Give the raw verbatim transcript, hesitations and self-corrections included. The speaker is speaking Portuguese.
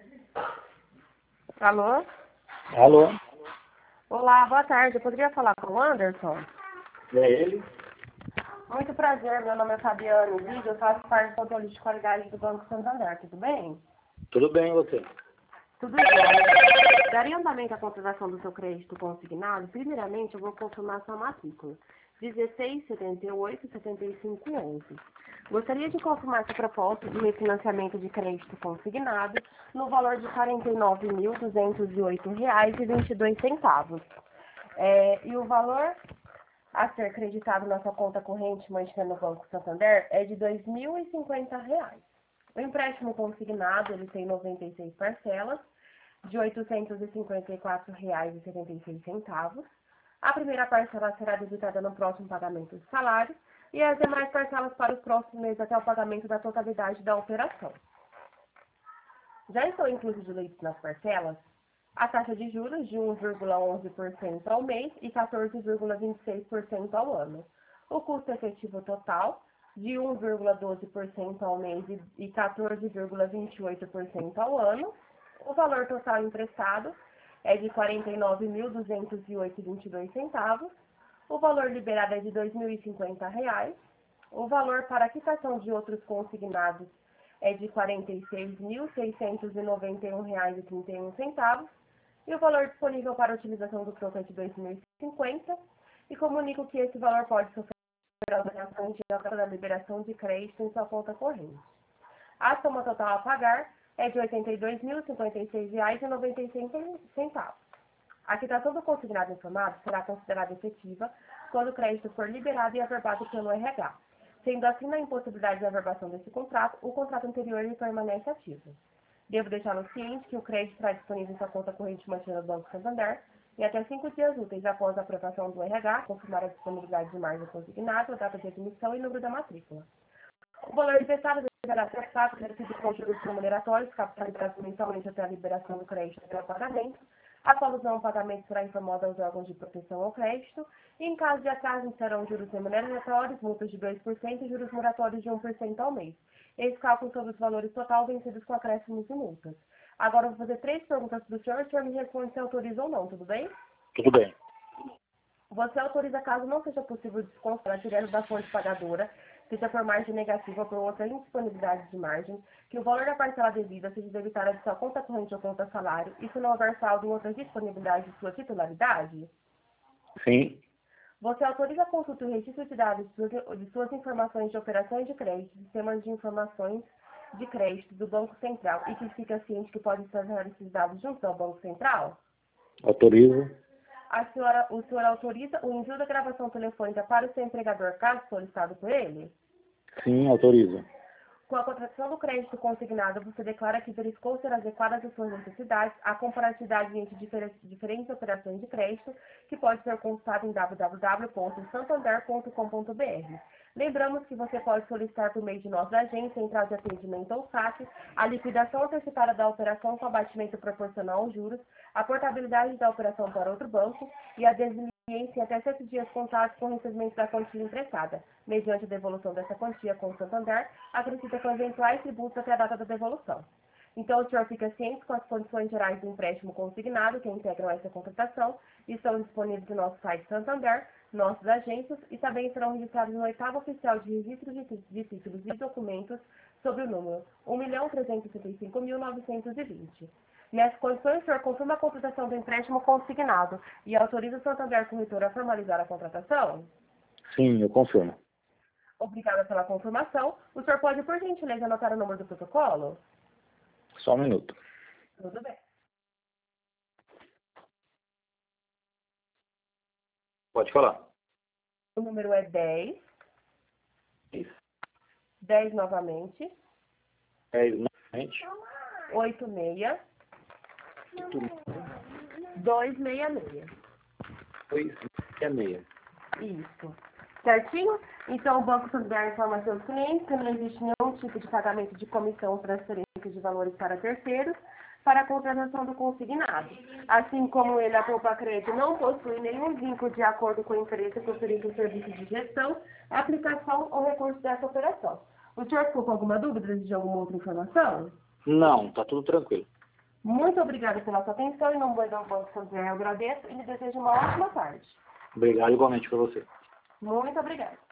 Alô? Alô? Olá, boa tarde. Eu poderia falar com o Anderson? É ele? Muito prazer, meu nome é Fabiano Liga, eu faço parte do controle de qualidade do Banco Santander, tudo bem? Tudo bem, e você? Tudo bem. Daria andamento à contratação do seu crédito consignado? Primeiramente, eu vou confirmar sua matrícula. dezesseis, setenta e oito, setenta e cinco, onze. Gostaria de confirmar sua proposta de refinanciamento de crédito consignado no valor de quarenta e nove mil, duzentos e oito reais e vinte e dois centavos. É, e o valor a ser creditado na sua conta corrente mantida no Banco Santander é de dois mil e cinquenta reais. O empréstimo consignado ele tem noventa e seis parcelas de oitocentos e cinquenta e quatro reais e setenta e seis centavos. A primeira parcela será debitada no próximo pagamento do salário e as demais parcelas para os próximos meses até o pagamento da totalidade da operação. Já estão inclusos direitos nas parcelas a taxa de juros de um vírgula onze por cento ao mês e quatorze vírgula vinte e seis por cento ao ano. O custo efetivo total de um vírgula doze por cento ao mês e quatorze vírgula vinte e oito por cento ao ano. O valor total emprestado é de quarenta e nove mil, duzentos e oito reais e vinte e dois centavos. O valor liberado é de dois mil e cinquenta reais. O valor para quitação de outros consignados é de quarenta e seis mil, seiscentos e noventa e um reais e trinta e um centavos. E o valor disponível para utilização do troco é de dois mil e cinquenta. E comunico que esse valor pode sofrer alteração diante da liberação de crédito em sua conta corrente. A soma total a pagar é de oitenta e dois mil, cinquenta e seis reais e noventa e cinco centavos. A quitação do consignado informado será considerada efetiva quando o crédito for liberado e averbado pelo R H. Sendo assim, na impossibilidade de averbação desse contrato, o contrato anterior ele permanece ativo. Devo deixá-lo ciente que o crédito estará disponível em sua conta corrente mantida no Banco Santander em até cinco dias úteis após a aprovação do R H, confirmar a disponibilidade de margem consignada, a data de admissão e número da matrícula. O valor emprestado deverá ser pago recebido com juros remuneratórios, capitalizados mensalmente até a liberação do crédito até o pagamento. Após não, o pagamento será informado aos órgãos de proteção ao crédito. E, em caso de atraso, serão juros remuneratórios, multas de dois por cento e juros moratórios de um por cento ao mês. Esse cálculo sobre os valores total vencidos com acréscimos e multas. Agora, eu vou fazer três perguntas para o senhor. O senhor me responde se autoriza ou não, tudo bem? Tudo bem. Você autoriza caso não seja possível descontar direto da fonte pagadora, seja por margem negativa ou por outra indisponibilidade de margem, que o valor da parcela devida seja debitada de sua conta corrente ou conta salário, e se não houver saldo ou outra disponibilidade de sua titularidade? Sim. Você autoriza a consulta e registro de dados de suas, de suas informações de operações de crédito, sistemas de informações de crédito do Banco Central e que fica ciente que pode trazer esses dados junto ao Banco Central? Autorizo. A senhora, o senhor autoriza o envio da gravação telefônica para o seu empregador, caso solicitado por ele? Sim, autorizo. Com a contratação do crédito consignado, você declara que verificou ser adequadas às suas necessidades a comparatividade entre difer diferentes operações de crédito, que pode ser consultada em w w w ponto santander ponto com ponto b r. Lembramos que você pode solicitar por meio de nossa agência, central de atendimento ou saque, a liquidação antecipada da operação com abatimento proporcional aos juros, a portabilidade da operação para outro banco e a desligação em até sete dias contados com o recebimento da quantia emprestada, mediante a devolução dessa quantia com o Santander, acrescida com eventuais tributos até a data da devolução. Então, o senhor fica ciente com as condições gerais do empréstimo consignado que integram essa contratação e estão disponíveis no nosso site Santander, nossas agências, e também serão registrados no oitavo oficial de registro de, de títulos e documentos sob o número um milhão trezentos e setenta e cinco mil novecentos e vinte. Nessas condições, o senhor confirma a contratação do empréstimo consignado e autoriza o Santander Corretora a formalizar a contratação? Sim, eu confirmo. Obrigada pela confirmação. O senhor pode, por gentileza, anotar o número do protocolo? Só um minuto. Tudo bem. Pode falar. O número é dez. Isso. dez novamente. dez novamente. oito seis. dois seis seis. dois seis seis. Isso. Certinho? Então, o Banco Santander informa a seus clientes que não existe nenhum tipo de pagamento de comissão ou transferência de valores para terceiros para a contratação do consignado. Assim como ele, a Poupa Crédito, não possui nenhum vínculo de acordo com a empresa que oferece o serviço de gestão, aplicação ou recurso dessa operação. O senhor ficou com alguma dúvida de alguma outra informação? Não, tá tudo tranquilo. Muito obrigada pela sua atenção. Em nome do Banco Santander, eu agradeço e lhe desejo uma ótima tarde. Obrigado igualmente para você. Muito obrigada.